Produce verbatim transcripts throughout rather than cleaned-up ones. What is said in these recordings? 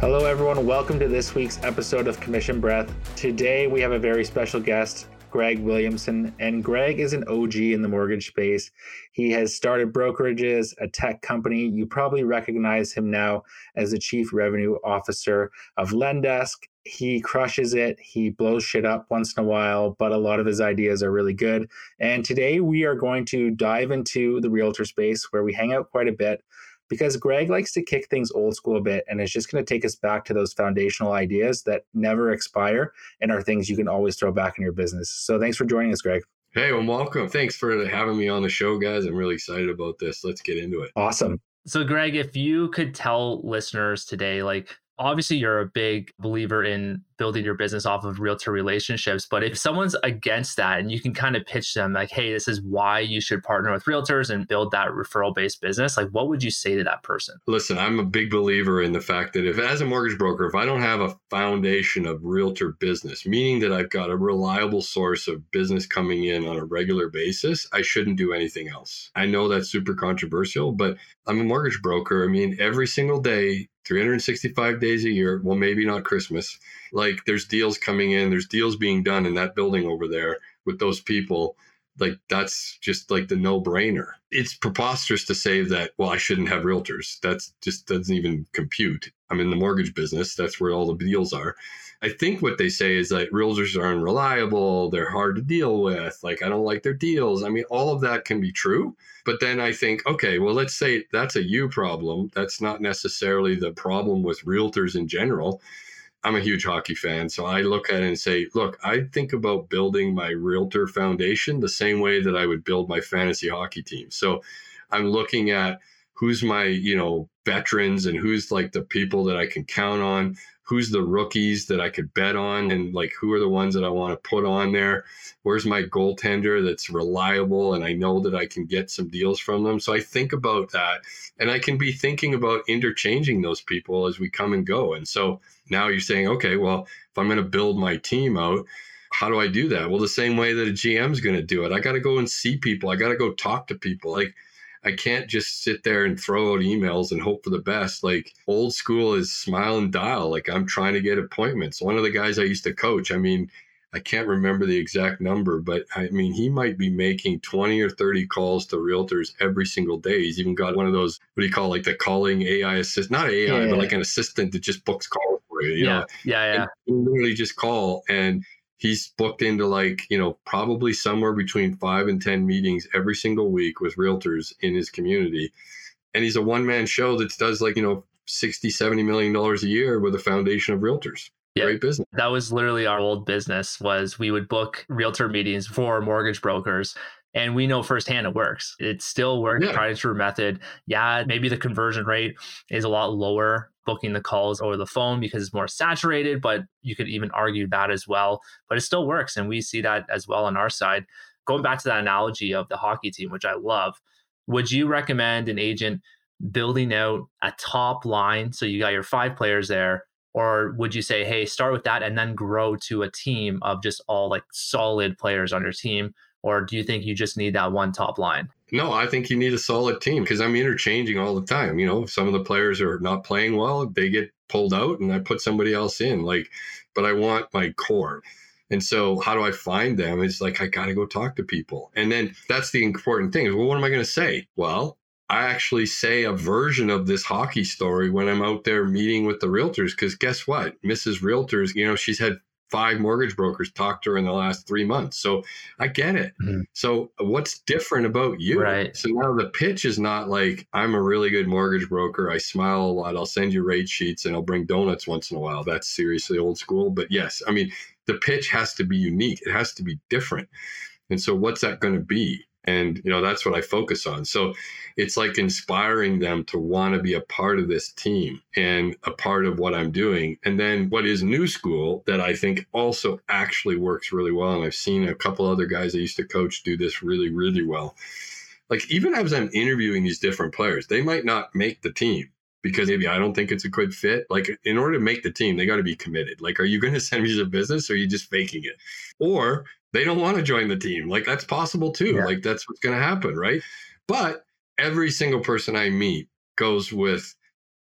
Hello, everyone. Welcome to this week's episode of Commission Breath. Today, we have a very special guest, Greg Williamson, and Greg is an O G in the mortgage space. He has started brokerages, a tech company. You probably recognize him now as the Chief Revenue Officer of Lendesk. He crushes it. He blows shit up once in a while, but a lot of his ideas are really good. And today we are going to dive into the realtor space where we hang out quite a bit, because Greg likes to kick things old school a bit and is just going to take us back to those foundational ideas that never expire and are things you can always throw back in your business. So thanks for joining us, Greg. Hey, well, welcome. Thanks for having me on the show, guys. I'm really excited about this. Let's get into it. Awesome. So Greg, if you could tell listeners today, like, obviously you're a big believer in building your business off of realtor relationships, but if someone's against that and you can kind of pitch them like, hey, this is why you should partner with realtors and build that referral-based business, like what would you say to that person? Listen, I'm a big believer in the fact that if as a mortgage broker, if I don't have a foundation of realtor business, meaning that I've got a reliable source of business coming in on a regular basis, I shouldn't do anything else. I know that's super controversial, but I'm a mortgage broker. I mean, every single day, three hundred sixty-five days a year, well, maybe not Christmas, like there's deals coming in, there's deals being done in that building over there with those people. Like that's just like the no-brainer. It's preposterous to say that, well, I shouldn't have realtors. That's just doesn't even compute. I'm in the mortgage business. That's where all the deals are. I think what they say is that realtors are unreliable. They're hard to deal with. Like, I don't like their deals. I mean, all of that can be true. But then I think, okay, well, let's say that's a you problem. That's not necessarily the problem with realtors in general. I'm a huge hockey fan. So I look at it and say, look, I think about building my realtor foundation the same way that I would build my fantasy hockey team. So I'm looking at who's my, you know, veterans and who's like the people that I can count on, who's the rookies that I could bet on, and like who are the ones that I want to put on there. Where's my goaltender that's reliable and I know that I can get some deals from them. So I think about that, and I can be thinking about interchanging those people as we come and go. And so now you're saying, okay, well, if I'm going to build my team out, how do I do that? Well, the same way that a G M is going to do it. I got to go and see people. I got to go talk to people. Like, I can't just sit there and throw out emails and hope for the best. Like, old school is smile and dial. Like, I'm trying to get appointments. One of the guys I used to coach, I mean, I can't remember the exact number, but I mean, he might be making twenty or thirty calls to realtors every single day. He's even got one of those, what do you call it, like the calling A I assist, not A I, yeah, but like an assistant that just books calls for you. you yeah, know? yeah, yeah. And you literally just call, and he's booked into like, you know, probably somewhere between five and ten meetings every single week with realtors in his community. And he's a one-man show that does like, you know, sixty, seventy million dollars a year with a foundation of realtors. Yeah. Great business. That was literally our old business. Was we would book realtor meetings for mortgage brokers. And we know firsthand it works. It still works, Yeah. tried and true method. Yeah, maybe the conversion rate is a lot lower booking the calls over the phone because it's more saturated, but you could even argue that as well. But it still works. And we see that as well on our side. Going back to that analogy of the hockey team, which I love, would you recommend an agent building out a top line? So you got your five players there. Or would you say, hey, start with that and then grow to a team of just all like solid players on your team? Or do you think you just need that one top line? No, I think you need a solid team because I'm interchanging all the time. You know, if some of the players are not playing well, they get pulled out and I put somebody else in. Like, but I want my core. And so how do I find them? It's like, I got to go talk to people. And then that's the important thing is, well, what am I going to say? Well, I actually say a version of this hockey story when I'm out there meeting with the realtors, because guess what? Missus Realtors, you know, she's had five mortgage brokers talk to her in the last three months. So I get it. Mm-hmm. So what's different about you? Right. So now the pitch is not like, I'm a really good mortgage broker. I smile a lot. I'll send you rate sheets and I'll bring donuts once in a while. That's seriously old school. But yes, I mean, the pitch has to be unique. It has to be different. And so what's that going to be? And, you know, that's what I focus on. So it's like inspiring them to want to be a part of this team and a part of what I'm doing. And then what is new school that I think also actually works really well. And I've seen a couple other guys I used to coach do this really, really well. Like even as I'm interviewing these different players, they might not make the team because maybe I don't think it's a good fit. Like in order to make the team, they got to be committed. Like, are you going to send me to business or are you just faking it? Or they don't want to join the team. Like that's possible too. Yeah. Like that's what's going to happen, right? But every single person I meet goes with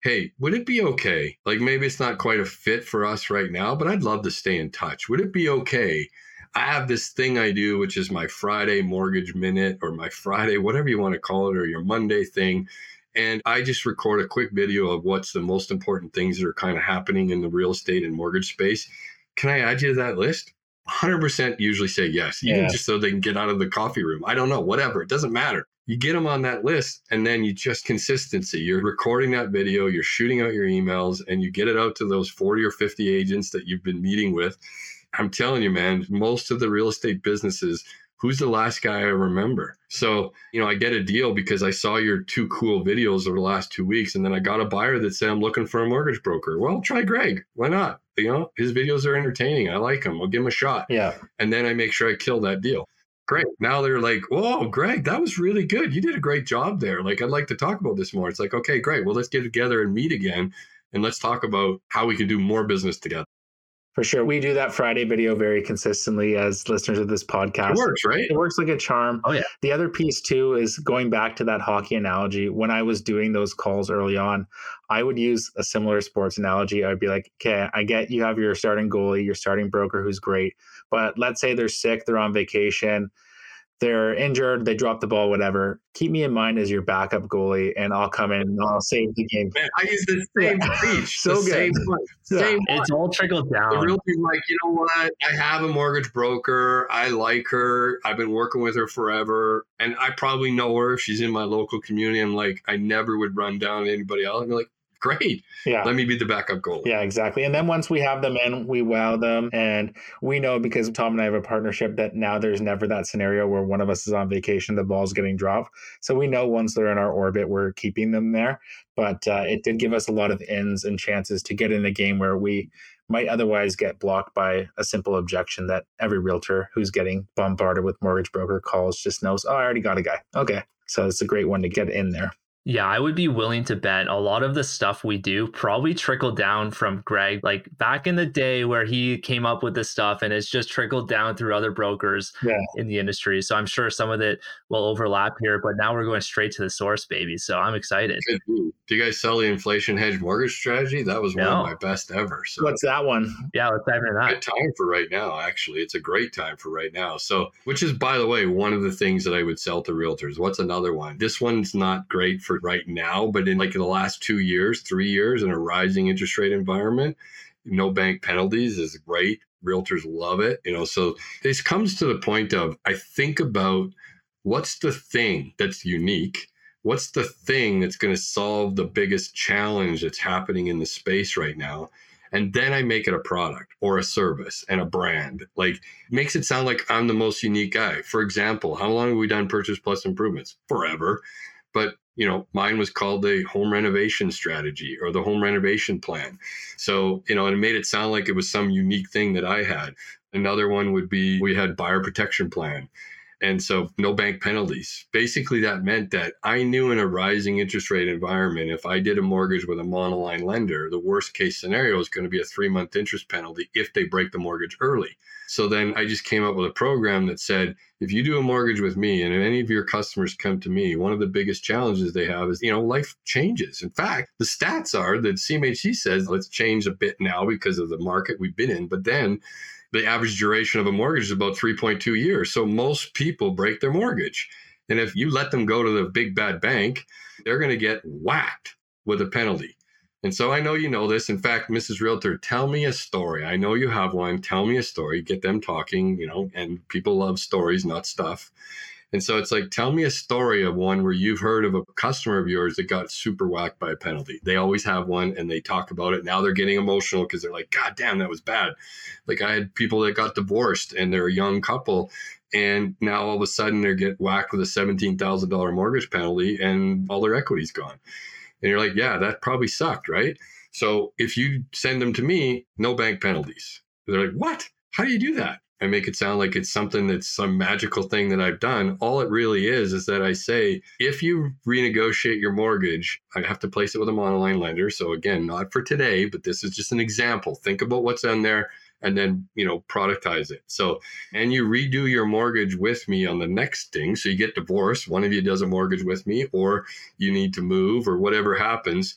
hey, would it be okay? Like maybe it's not quite a fit for us right now, but I'd love to stay in touch. Would it be okay? I have this thing I do, which is my Friday mortgage minute or my Friday, whatever you want to call it, or your Monday thing. And I just record a quick video of what's the most important things that are kind of happening in the real estate and mortgage space. Can I add you to that list? one hundred percent usually say yes, even Yeah. just so they can get out of the coffee room. I don't know, whatever. It doesn't matter. You get them on that list, and then you just consistency. You're recording that video, you're shooting out your emails, and you get it out to those forty or fifty agents that you've been meeting with. I'm telling you, man, most of the real estate businesses, who's the last guy I remember? So, you know, I get a deal because I saw your two cool videos over the last two weeks. And then I got a buyer that said, I'm looking for a mortgage broker. Well, try Greg. Why not? You know, his videos are entertaining. I like him. I'll give him a shot. Yeah. And then I make sure I kill that deal. Great. Now they're like, whoa, Greg, that was really good. You did a great job there. Like, I'd like to talk about this more. It's like, okay, great. Well, let's get together and meet again. And let's talk about how we can do more business together. For sure. We do that Friday video very consistently as listeners of this podcast. It works, right? It works like a charm. Oh, yeah. The other piece, too, is going back to that hockey analogy. When I was doing those calls early on, I would use a similar sports analogy. I'd be like, okay, I get you have your starting goalie, your starting broker who's great. But let's say they're sick, they're on vacation, they're injured, they drop the ball, whatever. Keep me in mind as your backup goalie, and I'll come in and I'll save the game. Man, I use the same Yeah. speech. So the good. Same one. Yeah. Same one. It's all trickled The down. realtor's like, you know what? I have a mortgage broker. I like her. I've been working with her forever. And I probably know her if she's in my local community. I'm like, I never would run down anybody else. I'm like, great. Yeah. Let me be the backup goalie. Yeah, exactly. And then once we have them in, we wow them. And we know, because Tom and I have a partnership, that now there's never that scenario where one of us is on vacation, the ball's getting dropped. So we know once they're in our orbit, we're keeping them there. But uh, it did give us a lot of ins and chances to get in a game where we might otherwise get blocked by a simple objection that every realtor who's getting bombarded with mortgage broker calls just knows, oh, I already got a guy. Okay. So it's a great one to get in there. Yeah, I would be willing to bet a lot of the stuff we do probably trickled down from Greg, like back in the day where he came up with this stuff, and it's just trickled down through other brokers Yeah. in the industry. So I'm sure some of it will overlap here, but now we're going straight to the source, baby. So I'm excited. Good. Do you guys sell the inflation hedge mortgage strategy? That was one No. of my best ever. So What's that one? Yeah, let's dive into that. good time for right now, actually. It's a great time for right now. So, which is, by the way, one of the things that I would sell to realtors. What's another one? This one's not great for right now, but in like the last two years, three years in a rising interest rate environment, no bank penalties is great. Realtors love it. You know, so this comes to the point of, I think about what's the thing that's unique? What's the thing that's going to solve the biggest challenge that's happening in the space right now? And then I make it a product or a service and a brand. Like, makes it sound like I'm the most unique guy. For example, how long have we done Purchase Plus improvements? Forever. But, you know, mine was called the home renovation strategy or the home renovation plan. So, you know, and it made it sound like it was some unique thing that I had. Another one would be, we had buyer protection plan. And so no bank penalties. Basically, that meant that I knew in a rising interest rate environment, if I did a mortgage with a monoline lender, the worst case scenario is going to be a three month interest penalty if they break the mortgage early. So then I just came up with a program that said, if you do a mortgage with me and if any of your customers come to me, one of the biggest challenges they have is, you know, life changes. In fact, the stats are that C M H C says, let's change a bit now because of the market we've been in. But then the average duration of a mortgage is about three point two years. So most people break their mortgage. And if you let them go to the big bad bank, they're going to get whacked with a penalty. And so I know you know this. In fact, Missus Realtor, tell me a story. I know you have one. Tell me a story. Get them talking, you know, and people love stories, not stuff. And so it's like, tell me a story of one where you've heard of a customer of yours that got super whacked by a penalty. They always have one and they talk about it. Now they're getting emotional because they're like, God damn, that was bad. Like, I had people that got divorced and they're a young couple. And now all of a sudden they get whacked with a seventeen thousand dollars mortgage penalty and all their equity's gone. And you're like, yeah, that probably sucked, right? So if you send them to me, no bank penalties. They're like, what? How do you do that? I make it sound like it's something that's some magical thing that I've done. All it really is, is that I say, if you renegotiate your mortgage, I have to place it with a monoline lender. So again, not for today, but this is just an example. Think about what's on there and then, you know, productize it. So, and you redo your mortgage with me on the next thing. So you get divorced, one of you does a mortgage with me, or you need to move or whatever happens.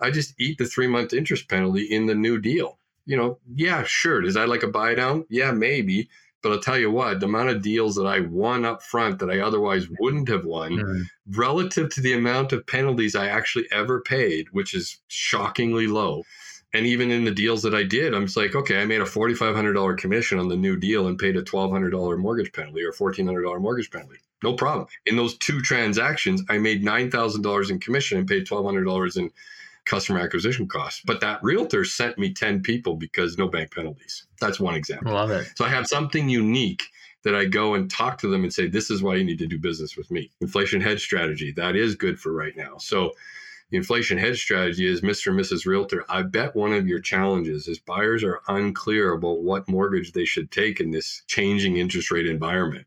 I just eat the three month interest penalty in the new deal. You know, yeah, sure. Is that like a buy down? Yeah, maybe. But I'll tell you what, the amount of deals that I won up front that I otherwise wouldn't have won, mm-hmm. relative to the amount of penalties I actually ever paid, which is shockingly low. And even in the deals that I did, I'm just like, okay, I made a four thousand five hundred dollars commission on the new deal and paid a twelve hundred dollars mortgage penalty or fourteen hundred dollars mortgage penalty. No problem. In those two transactions, I made nine thousand dollars in commission and paid twelve hundred dollars in customer acquisition costs. But that realtor sent me ten people because no bank penalties. That's one example. Love it. So I have something unique that I go and talk to them and say, this is why you need to do business with me. Inflation hedge strategy, that is good for right now. So the inflation hedge strategy is Mister and Missus Realtor. I bet one of your challenges is buyers are unclear about what mortgage they should take in this changing interest rate environment.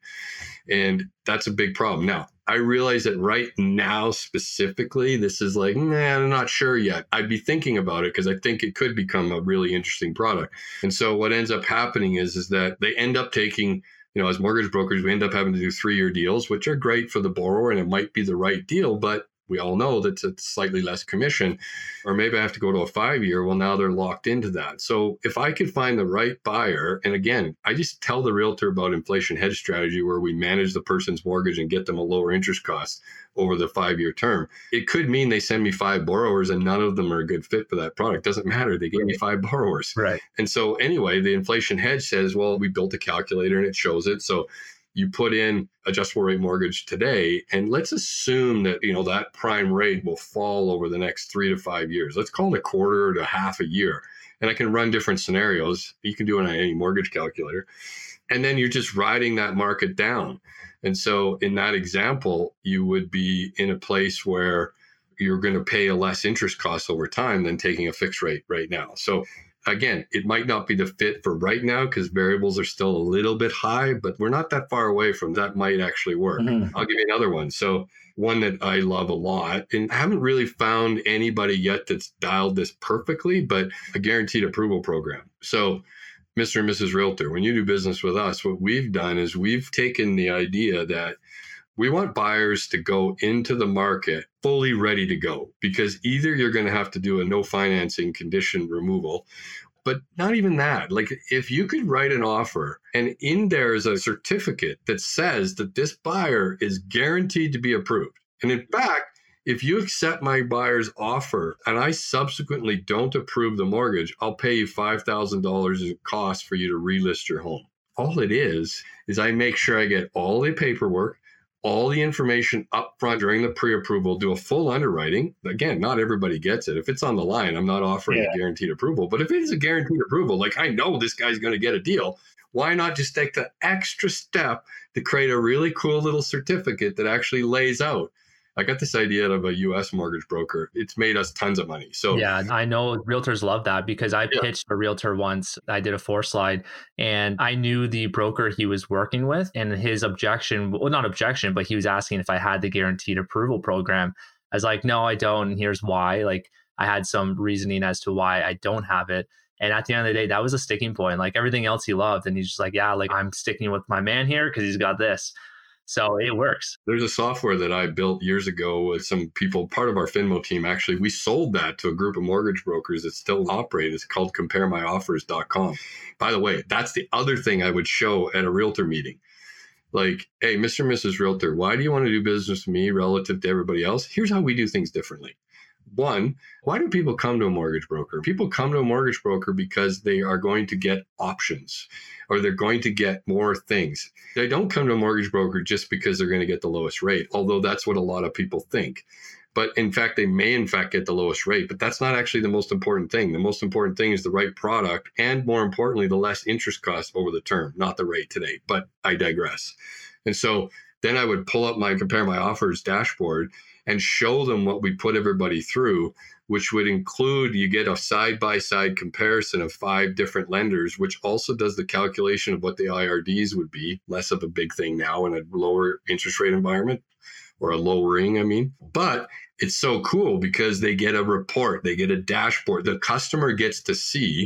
And that's a big problem. Now, I realize that right now, specifically, this is like, nah, I'm not sure yet. I'd be thinking about it because I think it could become a really interesting product. And so what ends up happening is, is that they end up taking, you know, as mortgage brokers, we end up having to do three-year deals, which are great for the borrower and it might be the right deal, but we all know that it's slightly less commission. Or maybe I have to go to a five-year. Well, now they're locked into that. So if I could find the right buyer, and again, I just tell the realtor about inflation hedge strategy where we manage the person's mortgage and get them a lower interest cost over the five-year term. It could mean they send me five borrowers and none of them are a good fit for that product. Doesn't matter. They gave me five borrowers. Right. And so anyway, the inflation hedge says, well, we built a calculator and it shows it. So you put in adjustable rate mortgage today, and let's assume that, you know, that prime rate will fall over the next three to five years. Let's call it a quarter to half a year. And I can run different scenarios. You can do it on any mortgage calculator. And then you're just riding that market down. And so in that example, you would be in a place where you're going to pay a less interest cost over time than taking a fixed rate right now. So again, it might not be the fit for right now because variables are still a little bit high, but we're not that far away from that might actually work. Mm-hmm. I'll give you another one. So one that I love a lot, and I haven't really found anybody yet that's dialed this perfectly, but a guaranteed approval program. So Mister and Missus Realtor, when you do business with us, what we've done is we've taken the idea that we want buyers to go into the market fully ready to go, because either you're going to have to do a no financing condition removal, but not even that. Like if you could write an offer and in there is a certificate that says that this buyer is guaranteed to be approved. And in fact, if you accept my buyer's offer and I subsequently don't approve the mortgage, I'll pay you five thousand dollars in cost for you to relist your home. All it is, is I make sure I get all the paperwork, all the information up front during the pre-approval, do a full underwriting. Again, not everybody gets it. If it's on the line, I'm not offering yeah. a guaranteed approval. But if it is a guaranteed approval, like I know this guy's going to get a deal, why not just take the extra step to create a really cool little certificate that actually lays out? I got this idea of a U S mortgage broker. It's made us tons of money. So yeah, I know realtors love that because I yeah. pitched a realtor once. I did a four slide and I knew the broker he was working with, and his objection, well, not objection, but he was asking if I had the guaranteed approval program. I was like, no, I don't. And here's why. Like I had some reasoning as to why I don't have it. And at the end of the day, that was a sticking point. Like everything else he loved. And he's just like, yeah, like I'm sticking with my man here because he's got this. So it works. There's a software that I built years ago with some people, part of our Finmo team. Actually, we sold that to a group of mortgage brokers that still operate. It's called compare my offers dot com. By the way, that's the other thing I would show at a realtor meeting. Like, hey, Mister and Missus Realtor, why do you want to do business with me relative to everybody else? Here's how we do things differently. One, why do people come to a mortgage broker? People come to a mortgage broker because they are going to get options or they're going to get more things. They don't come to a mortgage broker just because they're going to get the lowest rate, although that's what a lot of people think. But in fact, they may in fact get the lowest rate, but that's not actually the most important thing. The most important thing is the right product and more importantly, the less interest cost over the term, not the rate today, but I digress. And so then I would pull up my compare my offers dashboard and show them what we put everybody through, which would include, you get a side-by-side comparison of five different lenders, which also does the calculation of what the I R Ds would be, less of a big thing now in a lower interest rate environment, or a lowering, I mean. But it's so cool because they get a report, they get a dashboard. The customer gets to see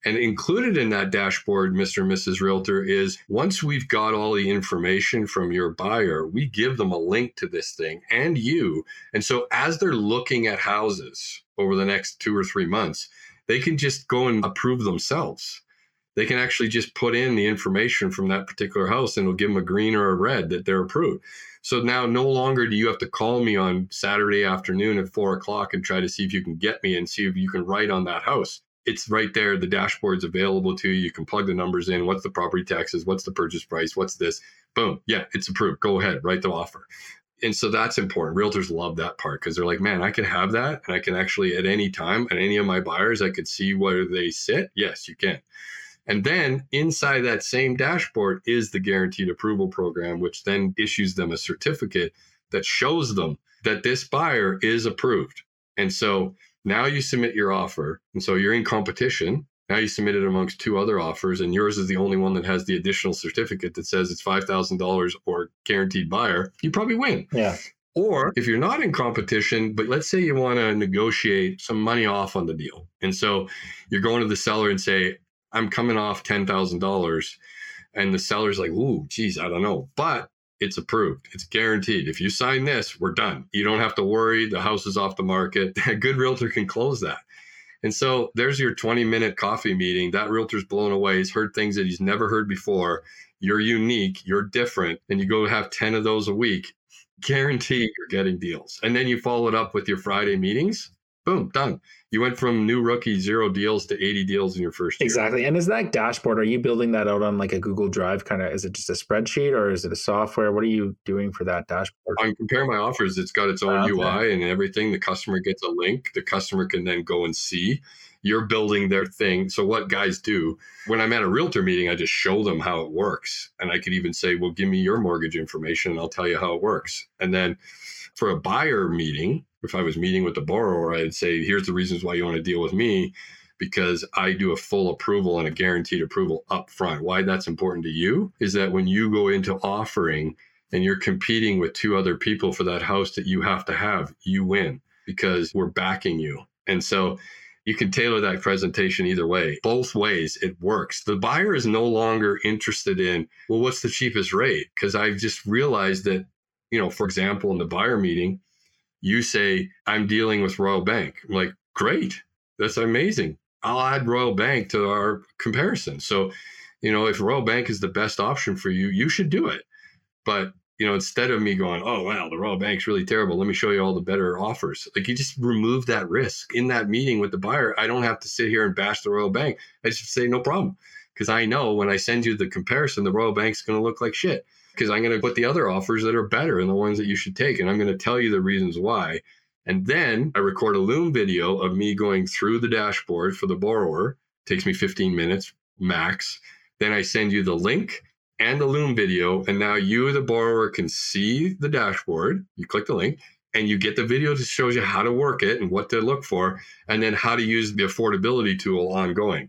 And included in that dashboard, Mister and Missus Realtor, is once we've got all the information from your buyer, we give them a link to this thing and you. And so as they're looking at houses over the next two or three months, they can just go and approve themselves. They can actually just put in the information from that particular house and it'll give them a green or a red that they're approved. So now no longer do you have to call me on Saturday afternoon at four o'clock and try to see if you can get me and see if you can write on that house. It's right there. The dashboard's available to you. You can plug the numbers in. What's the property taxes? What's the purchase price? What's this? Boom. Yeah, it's approved. Go ahead. Write the offer. And so that's important. Realtors love that part because they're like, man, I can have that. And I can actually at any time, and any of my buyers, I could see where they sit. Yes, you can. And then inside that same dashboard is the guaranteed approval program, which then issues them a certificate that shows them that this buyer is approved. And so now you submit your offer. And so you're in competition. Now you submit it amongst two other offers, and yours is the only one that has the additional certificate that says it's five thousand dollars or guaranteed buyer. You probably win. Yeah. Or if you're not in competition, but let's say you want to negotiate some money off on the deal. And so you're going to the seller and say, I'm coming off ten thousand dollars. And the seller's like, ooh, geez, I don't know. But it's approved. It's guaranteed. If you sign this, we're done. You don't have to worry. The house is off the market. A good realtor can close that. And so there's your twenty minute coffee meeting. That realtor's blown away. He's heard things that he's never heard before. You're unique. You're different. And you go have ten of those a week. Guaranteed you're getting deals. And then you follow it up with your Friday meetings. Boom, done. You went from new rookie, zero deals to eighty deals in your first year. Exactly. And is that dashboard, are you building that out on like a Google Drive kind of, is it just a spreadsheet or is it a software? What are you doing for that dashboard? On Compare My Offers, it's got its own Okay. U I and everything. The customer gets a link. The customer can then go and see. You're building their thing. So what guys do, when I'm at a realtor meeting, I just show them how it works. And I could even say, well, give me your mortgage information and I'll tell you how it works. And then for a buyer meeting, if I was meeting with the borrower, I'd say, here's the reasons why you want to deal with me, because I do a full approval and a guaranteed approval up front. Why that's important to you is that when you go into offering and you're competing with two other people for that house that you have to have, you win because we're backing you. And so you can tailor that presentation either way. Both ways, it works. The buyer is no longer interested in, well, what's the cheapest rate? Because I've just realized that, you know, for example, in the buyer meeting, you say, I'm dealing with Royal Bank. I'm like, great. That's amazing. I'll add Royal Bank to our comparison. So, you know, if Royal Bank is the best option for you, you should do it. But, you know, instead of me going, oh, wow, the Royal Bank's really terrible. Let me show you all the better offers. Like, you just remove that risk. In that meeting with the buyer, I don't have to sit here and bash the Royal Bank. I just say, no problem. Because I know when I send you the comparison, the Royal Bank's going to look like shit. Because I'm going to put the other offers that are better and the ones that you should take. And I'm going to tell you the reasons why. And then I record a Loom video of me going through the dashboard for the borrower. It takes me fifteen minutes max. Then I send you the link and the Loom video. And now you, the borrower, can see the dashboard. You click the link and you get the video that shows you how to work it and what to look for, and then how to use the affordability tool ongoing.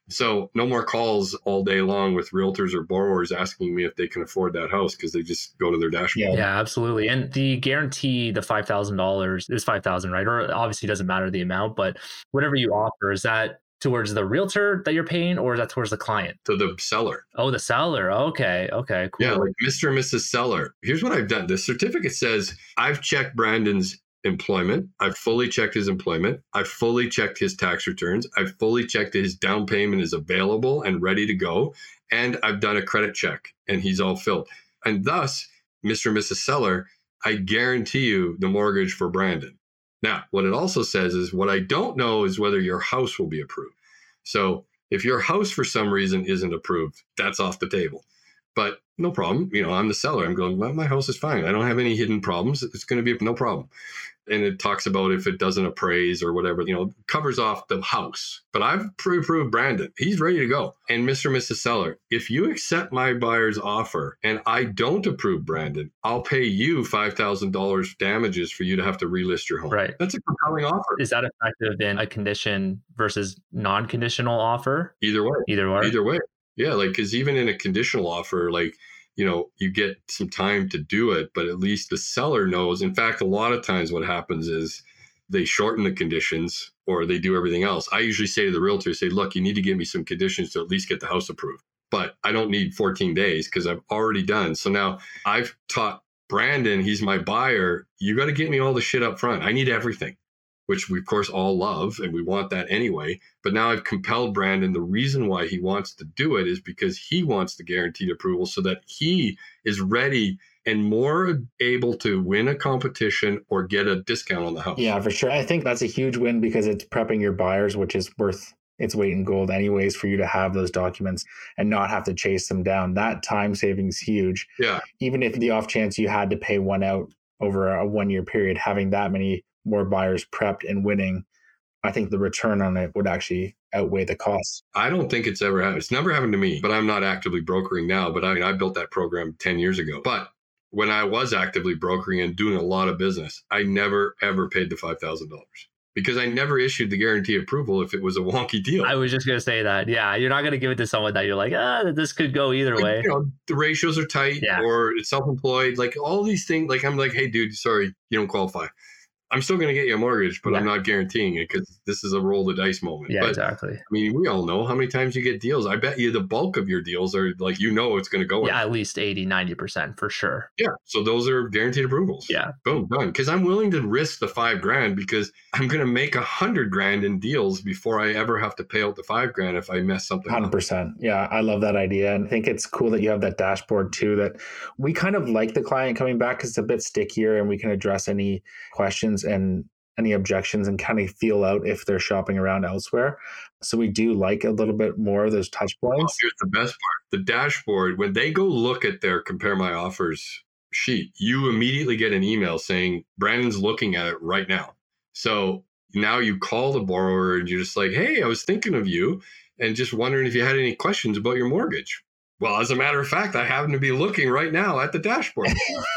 So no more calls all day long with realtors or borrowers asking me if they can afford that house because they just go to their dashboard. Yeah. Yeah, absolutely. And the guarantee, the five thousand dollars is five thousand dollars, right? Or obviously doesn't matter the amount, but whatever you offer, is that towards the realtor that you're paying or is that towards the client? To the seller. Oh, the seller. Okay. Okay, cool. Yeah, like Mister and Missus Seller. Here's what I've done. The certificate says, I've checked Brandon's employment. I've fully checked his employment. I've fully checked his tax returns. I've fully checked that his down payment is available and ready to go. And I've done a credit check and he's all filled. And thus, Mister and Missus Seller, I guarantee you the mortgage for Brandon. Now, what it also says is what I don't know is whether your house will be approved. So if your house for some reason isn't approved, that's off the table. But no problem. You know, I'm the seller. I'm going, well, my house is fine. I don't have any hidden problems. It's going to be no problem. And it talks about if it doesn't appraise or whatever, you know, covers off the house. But I've pre-approved Brandon. He's ready to go. And Mister and Missus Seller, if you accept my buyer's offer and I don't approve Brandon, I'll pay you five thousand dollars damages for you to have to relist your home. Right. That's a compelling offer. Is that effective in a condition versus non-conditional offer? Either way. Either way. Either way. Yeah, like, because even in a conditional offer, like, you know, you get some time to do it, but at least the seller knows. In fact, a lot of times what happens is they shorten the conditions or they do everything else. I usually say to the realtor, say, look, you need to give me some conditions to at least get the house approved. But I don't need fourteen days because I've already done. So now I've taught Brandon, he's my buyer. You got to get me all the shit up front. I need everything, which we of course all love and we want that anyway. But now I've compelled Brandon. The reason why he wants to do it is because he wants the guaranteed approval so that he is ready and more able to win a competition or get a discount on the house. Yeah, for sure. I think that's a huge win because it's prepping your buyers, which is worth its weight in gold anyways for you to have those documents and not have to chase them down. That time saving is huge. Yeah. Even if the off chance you had to pay one out over a one year period, having that many more buyers prepped and winning, I think the return on it would actually outweigh the costs. I don't think it's ever happened. It's never happened to me, but I'm not actively brokering now. But I mean, I built that program ten years ago. But when I was actively brokering and doing a lot of business, I never, ever paid the five thousand dollars. Because I never issued the guarantee approval if it was a wonky deal. I was just going to say that. Yeah, you're not going to give it to someone that you're like, ah, this could go either like, way. You know, the ratios are tight yeah. or it's self-employed. Like all these things, like I'm like, hey, dude, sorry, you don't qualify. I'm still going to get you a mortgage, but yeah. I'm not guaranteeing it because this is a roll the dice moment. Yeah, but, exactly. I mean, we all know how many times you get deals. I bet you the bulk of your deals are like, you know, it's going to go. Yeah, in. at least eighty, ninety percent for sure. Yeah. So those are guaranteed approvals. Yeah. Boom, done. Because I'm willing to risk the five grand because I'm going to make a hundred grand in deals before I ever have to pay out the five grand if I mess something one hundred percent. Up. Yeah, I love that idea. And I think it's cool that you have that dashboard too, that we kind of like the client coming back because it's a bit stickier and we can address any questions and any objections and kind of feel out if they're shopping around elsewhere. So we do like a little bit more of those touch points. Oh, here's the best part. The dashboard, when they go look at their compare my offers sheet, you immediately get an email saying, Brandon's looking at it right now. So now you call the borrower and you're just like, hey, I was thinking of you and just wondering if you had any questions about your mortgage. Well, as a matter of fact, I happen to be looking right now at the dashboard.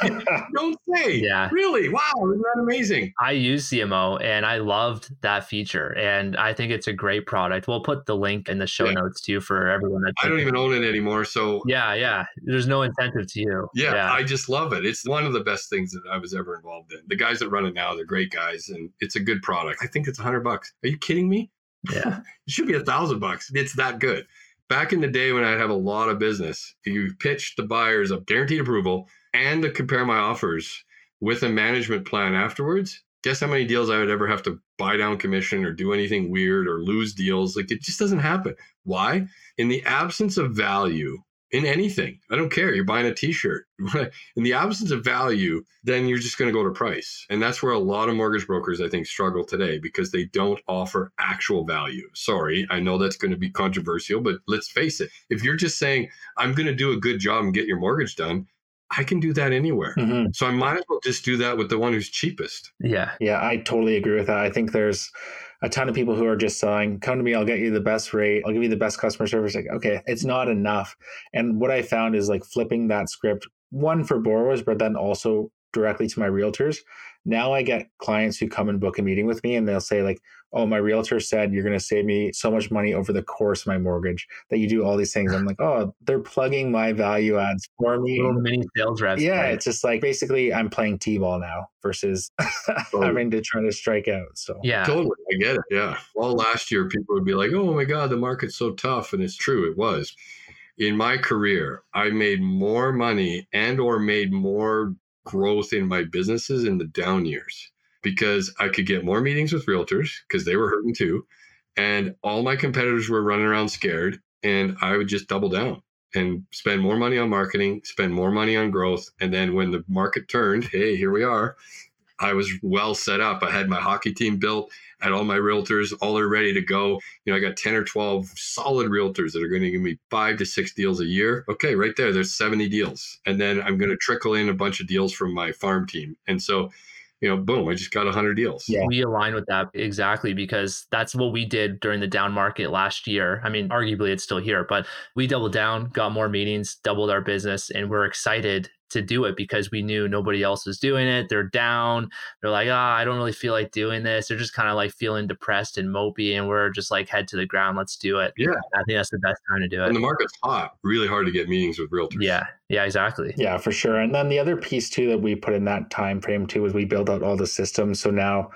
Don't say. Yeah. Really? Wow. Isn't that amazing? I use C M O and I loved that feature. And I think it's a great product. We'll put the link in the show yeah. notes too for everyone. That's I don't even own it anymore. So yeah, yeah. There's no incentive to you. Yeah, yeah, I just love it. It's one of the best things that I was ever involved in. The guys that run it now, they're great guys. And it's a good product. I think it's a hundred bucks. Are you kidding me? Yeah. It should be a thousand bucks. It's that good. Back in the day when I'd have a lot of business, you pitched the buyers a guaranteed approval and to compare my offers with a management plan afterwards. Guess how many deals I would ever have to buy down commission or do anything weird or lose deals? Like it just doesn't happen. Why? In the absence of value in anything, I don't care. You're buying a t-shirt. In the absence of value, then you're just going to go to price. And that's where a lot of mortgage brokers, I think, struggle today because they don't offer actual value. Sorry, I know that's going to be controversial, but let's face it. If you're just saying, I'm going to do a good job and get your mortgage done, I can do that anywhere. Mm-hmm. So I might as well just do that with the one who's cheapest. Yeah. Yeah, I totally agree with that. I think there's a ton of people who are just saying, come to me, I'll get you the best rate. I'll give you the best customer service. Like, okay, it's not enough. And what I found is like flipping that script, one for borrowers, but then also directly to my realtors. Now I get clients who come and book a meeting with me and they'll say like, oh, my realtor said you're going to save me so much money over the course of my mortgage that you do all these things. I'm like, oh, they're plugging my value adds for me. Little mini sales reps. Yeah, right? It's just like basically I'm playing T-ball now versus totally. having to try to strike out. So yeah, totally. I get it. Yeah. Well, last year people would be like, oh my God, the market's so tough. And it's true. It was. In my career, I made more money and or made more growth in my businesses in the down years because I could get more meetings with realtors because they were hurting too. And all my competitors were running around scared and I would just double down and spend more money on marketing, spend more money on growth. And then when the market turned, hey, here we are. I was well set up. I had my hockey team built, I had all my realtors, all are ready to go. You know, I got ten or twelve solid realtors that are going to give me five to six deals a year. Okay, right there, there's seventy deals. And then I'm going to trickle in a bunch of deals from my farm team. And so, you know, boom, I just got one hundred deals. Yeah. We align with that exactly because that's what we did during the down market last year. I mean, arguably it's still here, but we doubled down, got more meetings, doubled our business, and we're excited to do it because we knew nobody else was doing it. They're down. They're like, ah, oh, I don't really feel like doing this. They're just kind of like feeling depressed and mopey. And we're just like, head to the ground. Let's do it. Yeah. I think that's the best time to do it. And the market's hot, really hard to get meetings with realtors. Yeah. Yeah, exactly. Yeah, for sure. And then the other piece too that we put in that time frame too was we built out all the systems. So now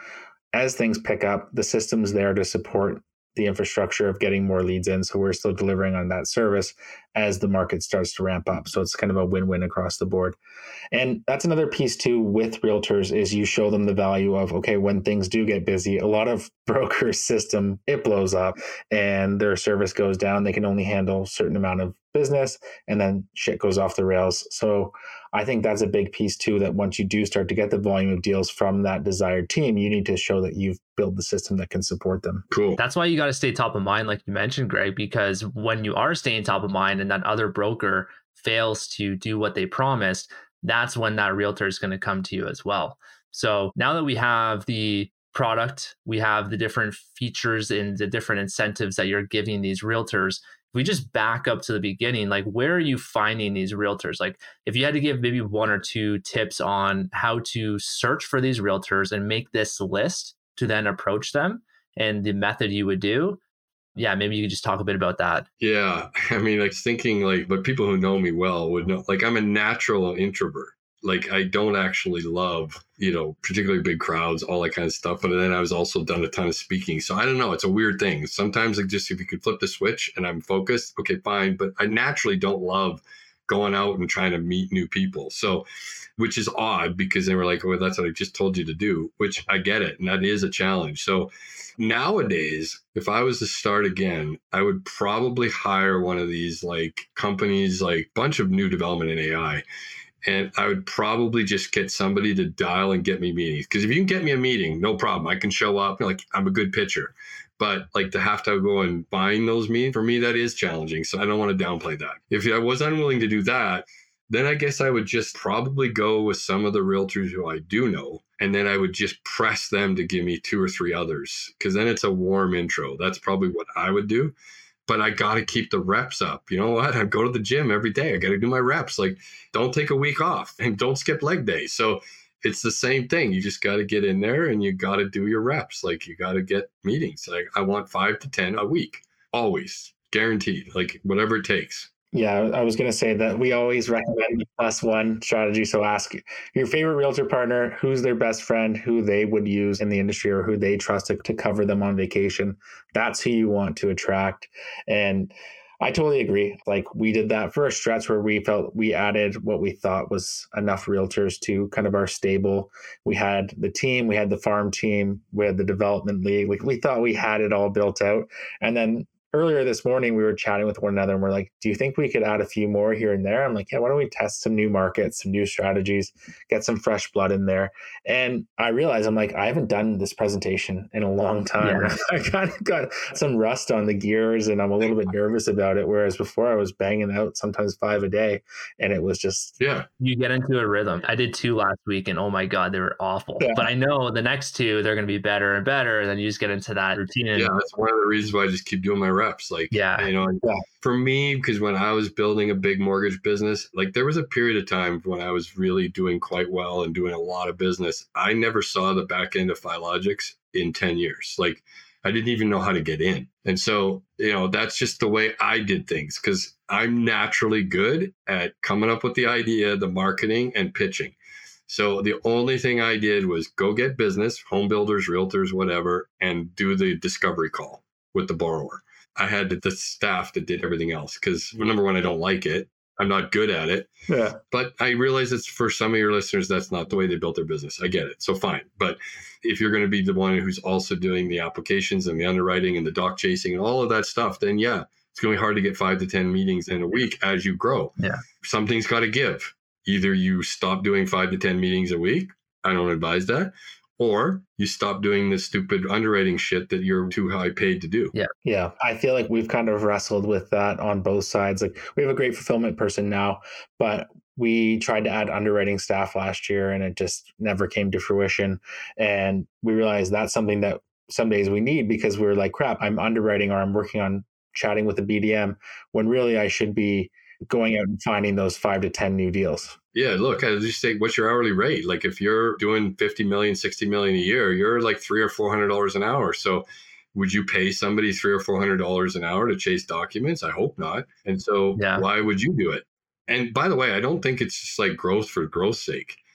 as things pick up, the system's there to support the infrastructure of getting more leads in. So we're still delivering on that service as the market starts to ramp up. So it's kind of a win-win across the board. And that's another piece too with realtors is you show them the value of, okay, when things do get busy, a lot of brokers' system, it blows up and their service goes down. They can only handle a certain amount of business and then shit goes off the rails. So I think that's a big piece too, that once you do start to get the volume of deals from that desired team, you need to show that you've built the system that can support them. Cool. That's why you got to stay top of mind, like you mentioned, Greg, because when you are staying top of mind and that other broker fails to do what they promised, that's when that realtor is going to come to you as well. So now that we have the product, we have the different features and the different incentives that you're giving these realtors. If we just back up to the beginning, like where are you finding these realtors? Like if you had to give maybe one or two tips on how to search for these realtors and make this list to then approach them and the method you would do, yeah, maybe you could just talk a bit about that. Yeah. I mean, like thinking like, but people who know me well would know, like I'm a natural introvert. Like I don't actually love, you know, particularly big crowds, all that kind of stuff. But then I was also done a ton of speaking. So I don't know. It's a weird thing. Sometimes like just if you could flip the switch and I'm focused, okay, fine. But I naturally don't love going out and trying to meet new people. So, which is odd because they were like, oh, that's what I just told you to do, which I get it. And that is a challenge. So nowadays, if I was to start again, I would probably hire one of these like companies, like bunch of new development in A I. And I would probably just get somebody to dial and get me meetings. Because if you can get me a meeting, no problem. I can show up. Like I'm a good pitcher. But like to have to go and find those meetings, for me, that is challenging. So I don't want to downplay that. If I was unwilling to do that, then I guess I would just probably go with some of the realtors who I do know. And then I would just press them to give me two or three others. Because then it's a warm intro. That's probably what I would do. But I got to keep the reps up. You know what? I go to the gym every day. I got to do my reps. Like, don't take a week off and don't skip leg day. So it's the same thing. You just got to get in there and you got to do your reps. Like, you got to get meetings. Like, I want five to ten a week, always guaranteed, like whatever it takes. Yeah, I was going to say that we always recommend the plus one strategy. So ask your favorite realtor partner, who's their best friend, who they would use in the industry or who they trust to, to cover them on vacation. That's who you want to attract. And I totally agree. Like we did that for a stretch where we felt we added what we thought was enough realtors to kind of our stable. We had the team, we had the farm team, we had the development league. Like we thought we had it all built out. And then earlier this morning, we were chatting with one another and we're like, do you think we could add a few more here and there? I'm like, yeah, why don't we test some new markets, some new strategies, get some fresh blood in there? And I realized I'm like, I haven't done this presentation in a long time. Yeah. I kind of got some rust on the gears and I'm a little bit nervous about it. Whereas before I was banging out sometimes five a day and it was just. Yeah. You get into a rhythm. I did two last week and oh my God, they were awful. Yeah. But I know the next two, they're going to be better and better. And then you just get into that routine. Yeah, that's one of the reasons why I just keep doing my reps. Like, yeah, you know, yeah. For me, because when I was building a big mortgage business, like there was a period of time when I was really doing quite well and doing a lot of business. I never saw the back end of Filogix in ten years. Like I didn't even know how to get in. And so, you know, that's just the way I did things because I'm naturally good at coming up with the idea, the marketing and pitching. So the only thing I did was go get business, home builders, realtors, whatever, and do the discovery call with the borrower. I had the staff that did everything else because number one, I don't like it. I'm not good at it. Yeah. But I realize it's for some of your listeners, that's not the way they built their business. I get it. So fine. But if you're going to be the one who's also doing the applications and the underwriting and the doc chasing and all of that stuff, then yeah, it's going to be hard to get five to ten meetings in a week as you grow. Yeah. Something's got to give. Either you stop doing five to ten meetings a week. I don't advise that. Or you stop doing the stupid underwriting shit that you're too high paid to do. Yeah. Yeah. I feel like we've kind of wrestled with that on both sides. Like we have a great fulfillment person now, but we tried to add underwriting staff last year and it just never came to fruition. And we realized that's something that some days we need because we were like, crap, I'm underwriting or I'm working on chatting with the B D M when really I should be going out and finding those five to ten new deals. Yeah, look, I just say, what's your hourly rate? Like if you're doing fifty million, sixty million a year, you're like three or four hundred dollars an hour. So would you pay somebody three or four hundred dollars an hour to chase documents? I hope not. And so yeah. Why would you do it? And by the way, I don't think it's just like growth for growth's sake.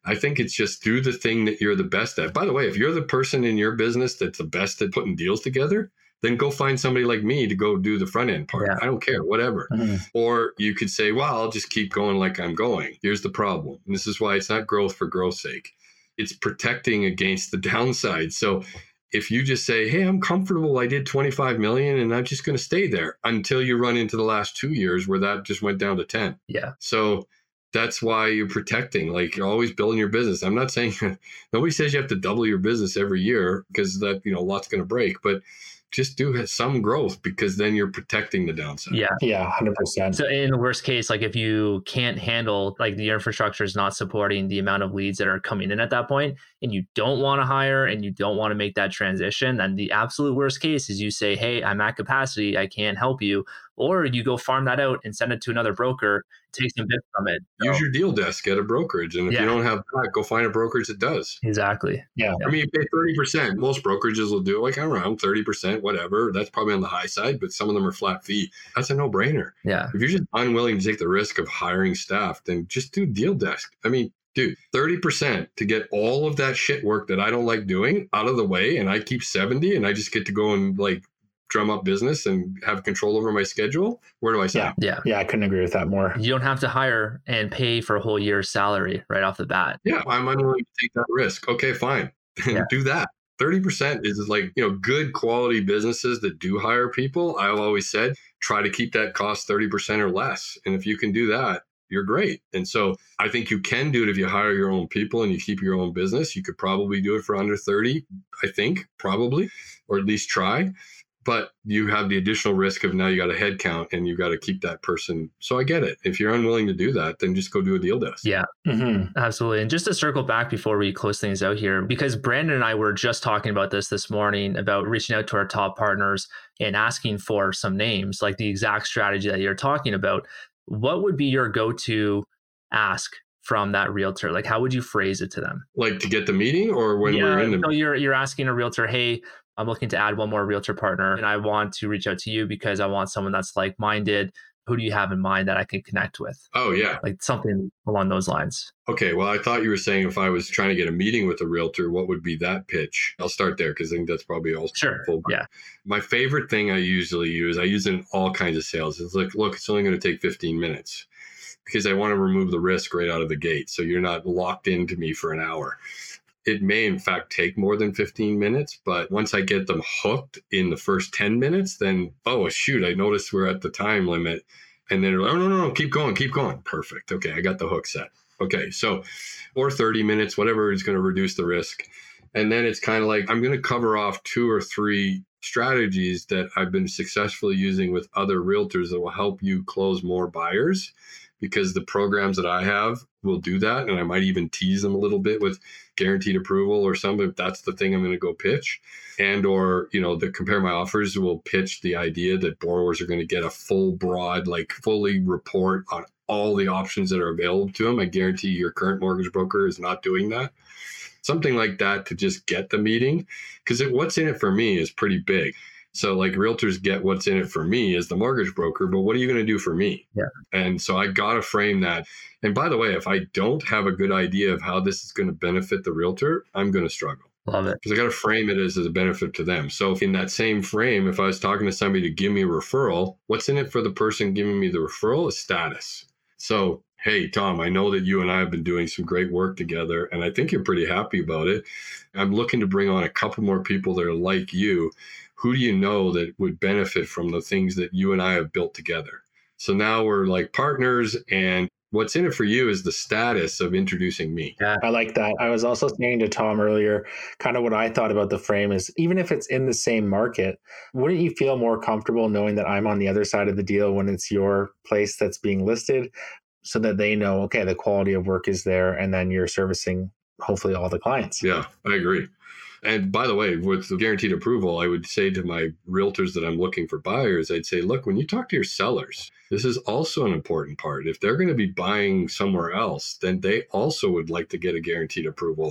I think it's just do the thing that you're the best at. By the way, if you're the person in your business that's the best at putting deals together, then go find somebody like me to go do the front end part. Yeah. I don't care, whatever. Mm-hmm. Or you could say, well, I'll just keep going like I'm going. Here's the problem. And this is why it's not growth for growth's sake. It's protecting against the downside. So if you just say, hey, I'm comfortable, I did twenty-five million and I'm just going to stay there until you run into the last two years where that just went down to ten. Yeah. So that's why you're protecting, like you're always building your business. I'm not saying nobody says you have to double your business every year because that, you know, a lot's going to break, but just do some growth because then you're protecting the downside. Yeah. Yeah, one hundred percent. So in the worst case, like if you can't handle, like the infrastructure is not supporting the amount of leads that are coming in at that point, and you don't want to hire and you don't want to make that transition, then the absolute worst case is you say, hey, I'm at capacity, I can't help you. Or you go farm that out and send it to another broker, take some bits from it. Use So, your deal desk at a brokerage. And if Yeah. you don't have that, go find a brokerage that does. exactly. Yeah. I mean, you pay thirty percent. Most brokerages will do like around thirty percent, whatever. That's probably on the high side, but some of them are flat fee. That's a no-brainer. Yeah. If you're just unwilling to take the risk of hiring staff, then just do deal desk. I mean, dude, thirty percent to get all of that shit work that I don't like doing out of the way, and I keep seventy and I just get to go and like drum up business and have control over my schedule. Where do I sign? Yeah. Yeah. Yeah, I couldn't agree with that more. You don't have to hire and pay for a whole year's salary right off the bat. Yeah, I'm unwilling to take that risk. Okay, fine. Yeah. Do that. thirty percent is like, you know, good quality businesses that do hire people. I've always said, try to keep that cost thirty percent or less. And if you can do that, you're great. And so I think you can do it if you hire your own people and you keep your own business. You could probably do it for under thirty, I think, probably, or at least try. But you have the additional risk of now you got a head count and you got to keep that person. So I get it. If you're unwilling to do that, then just go do a deal desk. Yeah. Mm-hmm. Absolutely. And just to circle back before we close things out here, because Brandon and I were just talking about this this morning about reaching out to our top partners and asking for some names, like the exact strategy that you're talking about. What would be your go-to ask from that realtor? Like, how would you phrase it to them? Like to get the meeting or when yeah, we're in the so you're you're asking a realtor, hey, I'm looking to add one more realtor partner and I want to reach out to you because I want someone that's like-minded. Who do you have in mind that I can connect with? Oh, yeah. Like something along those lines. Okay. Well, I thought you were saying if I was trying to get a meeting with a realtor, what would be that pitch? I'll start there because I think that's probably also Sure. helpful. Yeah. My favorite thing I usually use, I use it in all kinds of sales. It's like, look, it's only going to take fifteen minutes because I want to remove the risk right out of the gate. So you're not locked into me for an hour. It may, in fact, take more than fifteen minutes, but once I get them hooked in the first ten minutes, then, oh, shoot, I noticed we're at the time limit. And then, oh, no, no, no, keep going, keep going. Perfect. Okay, I got the hook set. Okay, so, or thirty minutes, whatever is going to reduce the risk. And then it's kind of like, I'm going to cover off two or three strategies that I've been successfully using with other realtors that will help you close more buyers, because the programs that I have will do that. And I might even tease them a little bit with guaranteed approval or something, if that's the thing I'm going to go pitch. And, or, you know, the Compare My Offers will pitch the idea that borrowers are going to get a full broad, like fully report on all the options that are available to them. I guarantee your current mortgage broker is not doing that. Something like that to just get the meeting, because what's in it for me is pretty big. So like realtors get what's in it for me as the mortgage broker, but what are you going to do for me? Yeah. And so I got to frame that. And by the way, if I don't have a good idea of how this is going to benefit the realtor, I'm going to struggle. Love it. Because I got to frame it as, as a benefit to them. So in that same frame, if I was talking to somebody to give me a referral, what's in it for the person giving me the referral is status. So, hey, Tom, I know that you and I have been doing some great work together, and I think you're pretty happy about it. I'm looking to bring on a couple more people that are like you. Who do you know that would benefit from the things that you and I have built together? So now we're like partners, and what's in it for you is the status of introducing me. Yeah. I like that. I was also saying to Tom earlier, kind of what I thought about the frame is, even if it's in the same market, wouldn't you feel more comfortable knowing that I'm on the other side of the deal when it's your place that's being listed, so that they know, okay, the quality of work is there, and then you're servicing hopefully all the clients. Yeah, I agree. And by the way, with the guaranteed approval, I would say to my realtors that I'm looking for buyers, I'd say, look, when you talk to your sellers, this is also an important part. If they're going to be buying somewhere else, then they also would like to get a guaranteed approval.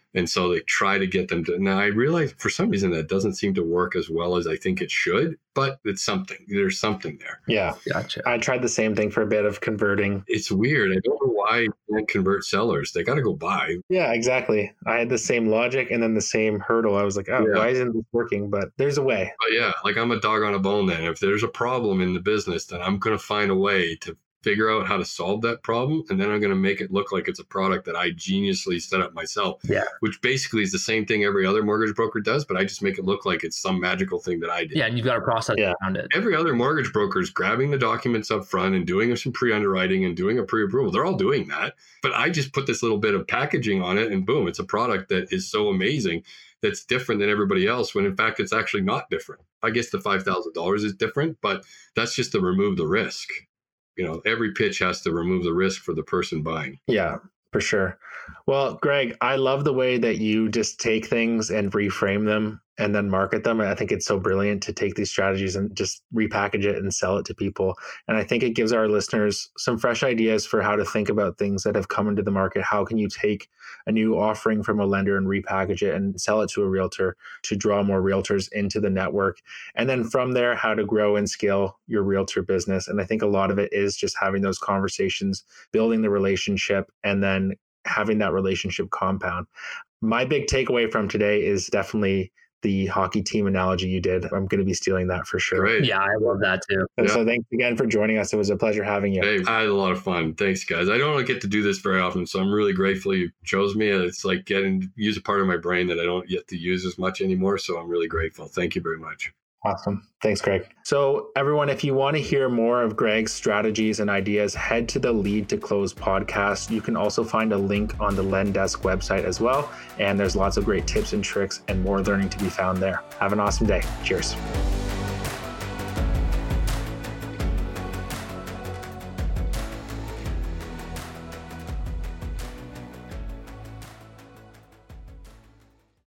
And so they try to get them to. Now, I realize for some reason that doesn't seem to work as well as I think it should, but it's something. There's something there. Yeah. Gotcha. I tried the same thing for a bit of converting. It's weird. I don't know why you can't convert sellers. They got to go buy. Yeah, exactly. I had the same logic and then the same hurdle. I was like, oh, Yeah. why isn't this working? But there's a way. But yeah, like I'm a dog on a bone then. If there's a problem in the business, then I'm going to find a way to figure out how to solve that problem. And then I'm going to make it look like it's a product that I geniusly set up myself, Yeah. which basically is the same thing every other mortgage broker does, but I just make it look like it's some magical thing that I did. Yeah. And you've got a process Yeah. around it. Every other mortgage broker is grabbing the documents up front and doing some pre-underwriting and doing a pre-approval. They're all doing that. But I just put this little bit of packaging on it and boom, it's a product that is so amazing that's different than everybody else, when in fact it's actually not different. I guess the five thousand dollars is different, but that's just to remove the risk. You know, every pitch has to remove the risk for the person buying. Yeah, for sure. Well, Greg, I love the way that you just take things and reframe them and then market them. I think it's so brilliant to take these strategies and just repackage it and sell it to people. And I think it gives our listeners some fresh ideas for how to think about things that have come into the market. How can you take a new offering from a lender and repackage it and sell it to a realtor to draw more realtors into the network? And then from there, how to grow and scale your realtor business. And I think a lot of it is just having those conversations, building the relationship, and then having that relationship compound. My big takeaway from today is definitely the hockey team analogy you did. I'm going to be stealing that for sure. Great. Yeah. I love that too. And Yeah. so thanks again for joining us. It was a pleasure having you. Hey, I had a lot of fun. Thanks, guys. I don't get to do this very often, so I'm really grateful you chose me. It's like getting use a part of my brain that I don't get to use as much anymore, so I'm really grateful. Thank you very much. Awesome. Thanks, Greg. So everyone, if you want to hear more of Greg's strategies and ideas, head to the Lead to Close podcast. You can also find a link on the Lendesk website as well. And there's lots of great tips and tricks and more learning to be found there. Have an awesome day. Cheers.